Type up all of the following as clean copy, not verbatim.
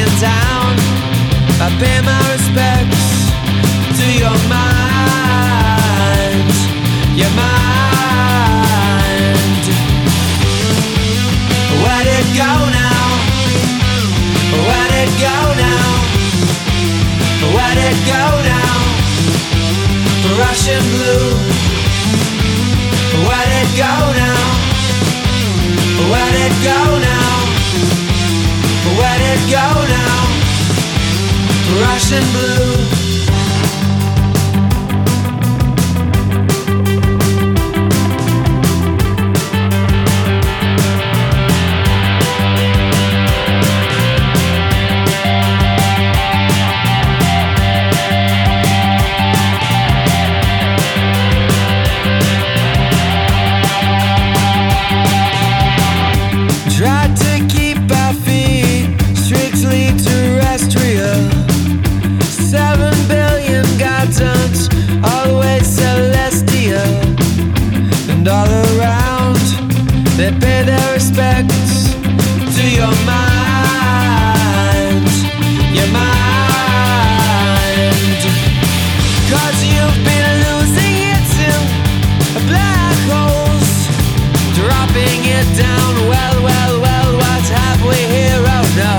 in town, I pay my respects to your mind, your mind. Where'd it go now? Where'd it go now? Where'd it go now? Russian blue. Where'd it go now? Where'd it go now? Where'd it go now? Russian blue. Tried to keep our feet strictly terrestrial. 7 billion gardens, always celestial. And all around, they pay their respects to your mind, your mind. 'Cause you've been losing it to black holes, dropping it down. Well, what have we here? Oh no.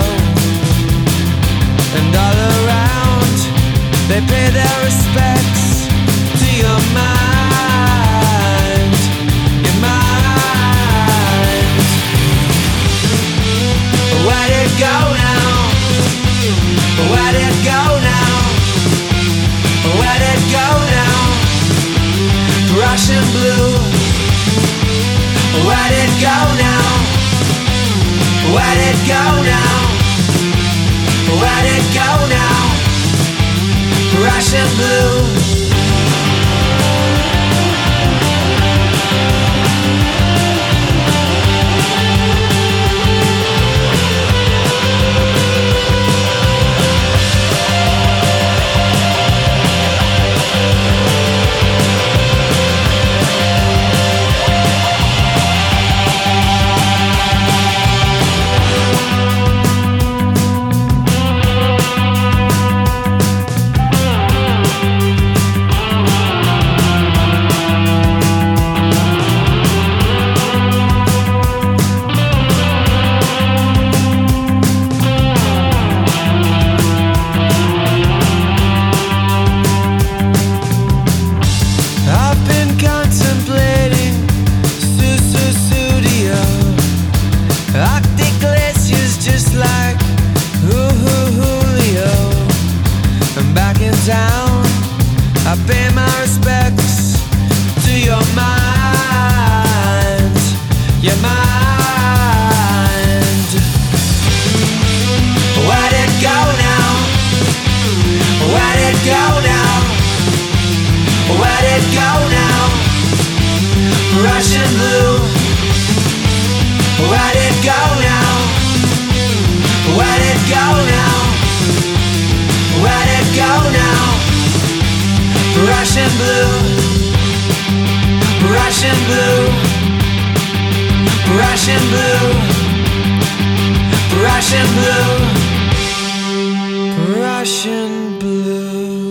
And all around, they pay their respects to your mind, your mind. Where'd it go now? Where'd it go now? Where'd it go now? Russian blue. Where'd it go now? Where'd it go now? Where'd it go now? Russian blue. I've been contemplating studio, Arctic glaciers just like Julio. I'm back in town, I pay my respects to your mind, your mind. Where'd it go now? Where'd it go now? Where'd it go now? Russian blue. Where'd it go now? Where'd it go now? Where'd it go now? Russian blue. Russian blue. Russian blue. Russian blue. Russian blue.